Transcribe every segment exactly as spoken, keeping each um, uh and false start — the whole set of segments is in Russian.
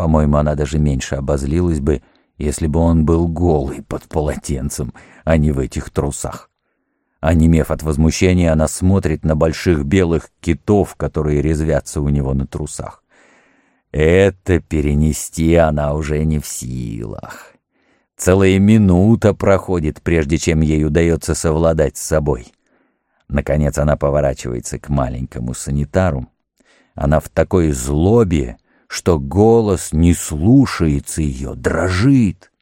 По-моему, она даже меньше обозлилась бы, если бы он был голый под полотенцем, а не в этих трусах. Онемев от возмущения, она смотрит на больших белых китов, которые резвятся у него на трусах. Это перенести она уже не в силах. Целая минута проходит, прежде чем ей удается совладать с собой. Наконец она поворачивается к маленькому санитару. Она в такой злобе, что голос не слушается ее, дрожит.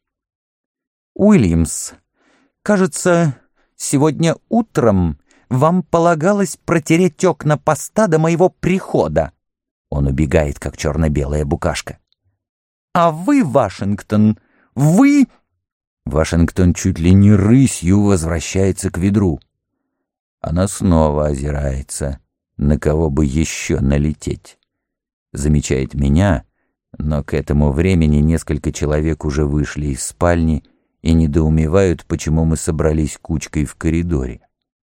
«Уильямс, кажется, сегодня утром вам полагалось протереть окна поста до моего прихода». Он убегает, как черно-белая букашка. «А вы, Вашингтон, вы...» Вашингтон чуть ли не рысью возвращается к ведру. Она снова озирается, на кого бы еще налететь. Замечает меня, но к этому времени несколько человек уже вышли из спальни и недоумевают, почему мы собрались кучкой в коридоре.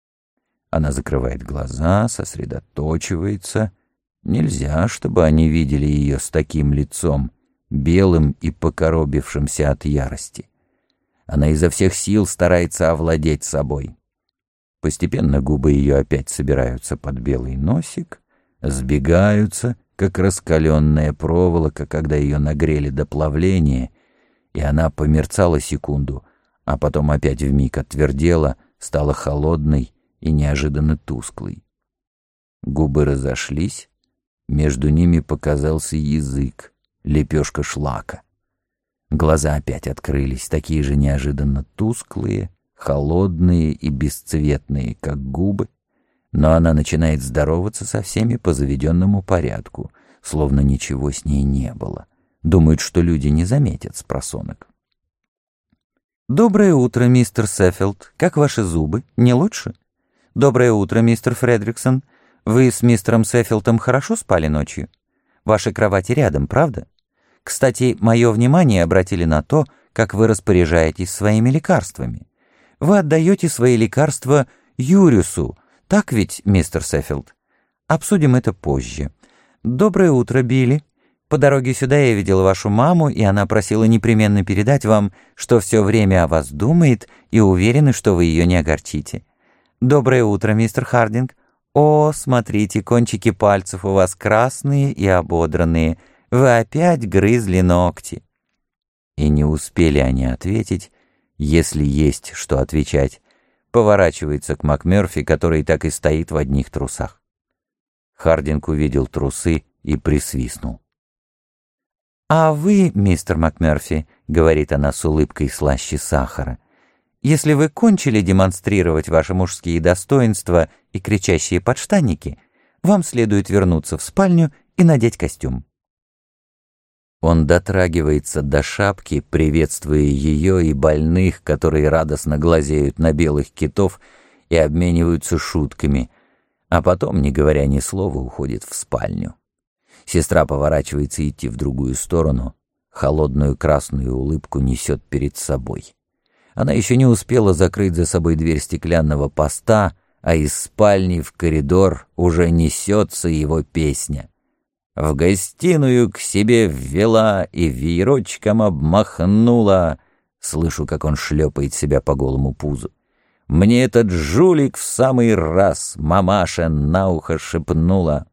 Она закрывает глаза, сосредоточивается. Нельзя, чтобы они видели ее с таким лицом, белым и покоробившимся от ярости. Она изо всех сил старается овладеть собой. Постепенно губы ее опять собираются под белый носик, сбегаются, как раскаленная проволока, когда ее нагрели до плавления, и она померцала секунду, а потом опять вмиг отвердела, стала холодной и неожиданно тусклой. Губы разошлись, между ними показался язык, лепешка шлака. Глаза опять открылись, такие же неожиданно тусклые, холодные и бесцветные, как губы, но она начинает здороваться со всеми по заведенному порядку, словно ничего с ней не было. Думает, что люди не заметят спросонок. «Доброе утро, мистер Сеффилд. Как ваши зубы? Не лучше? Доброе утро, мистер Фредриксон. Вы с мистером Сеффилдом хорошо спали ночью? Ваши кровати рядом, правда? Кстати, мое внимание обратили на то, как вы распоряжаетесь своими лекарствами. Вы отдаете свои лекарства Юрису, так ведь, мистер Сеффилд? Обсудим это позже. Доброе утро, Билли. По дороге сюда я видел вашу маму, и она просила непременно передать вам, что все время о вас думает и уверена, что вы ее не огорчите. Доброе утро, мистер Хардинг. О, смотрите, кончики пальцев у вас красные и ободранные. Вы опять грызли ногти». И не успели они ответить, если есть что отвечать, поворачивается к МакМёрфи, который так и стоит в одних трусах. Хардинг увидел трусы и присвистнул. «А вы, мистер МакМёрфи, — говорит она с улыбкой слаще сахара, — если вы кончили демонстрировать ваши мужские достоинства и кричащие подштанники, вам следует вернуться в спальню и надеть костюм». Он дотрагивается до шапки, приветствуя ее и больных, которые радостно глазеют на белых китов и обмениваются шутками, а потом, не говоря ни слова, уходит в спальню. Сестра поворачивается идти в другую сторону, холодную красную улыбку несет перед собой. Она еще не успела закрыть за собой дверь стеклянного поста, а из спальни в коридор уже несется его песня. В гостиную к себе ввела и веерочком обмахнула. Слышу, как он шлепает себя по голому пузу. Мне этот жулик в самый раз, мамаша на ухо шепнула.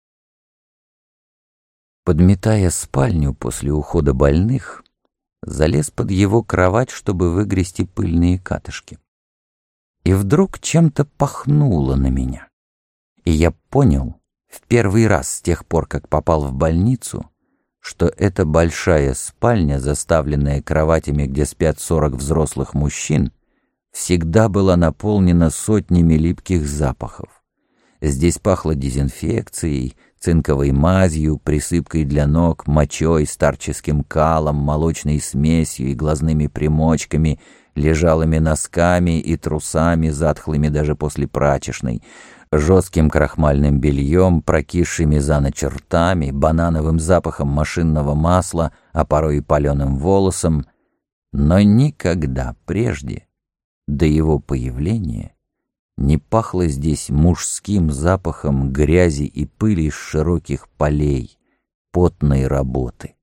Подметая спальню после ухода больных, залез под его кровать, чтобы выгрести пыльные катышки. И вдруг чем-то пахнуло на меня. И я понял, в первый раз с тех пор, как попал в больницу, что эта большая спальня, заставленная кроватями, где спят сорок взрослых мужчин, всегда была наполнена сотнями липких запахов. Здесь пахло дезинфекцией, цинковой мазью, присыпкой для ног, мочой, старческим калом, молочной смесью и глазными примочками, лежалыми носками и трусами, затхлыми даже после прачечной, жестким крахмальным бельем, прокисшими за ночь ртами, банановым запахом машинного масла, а порой и паленым волосом. Но никогда прежде, до его появления, не пахло здесь мужским запахом грязи и пыли с широких полей, потной работы.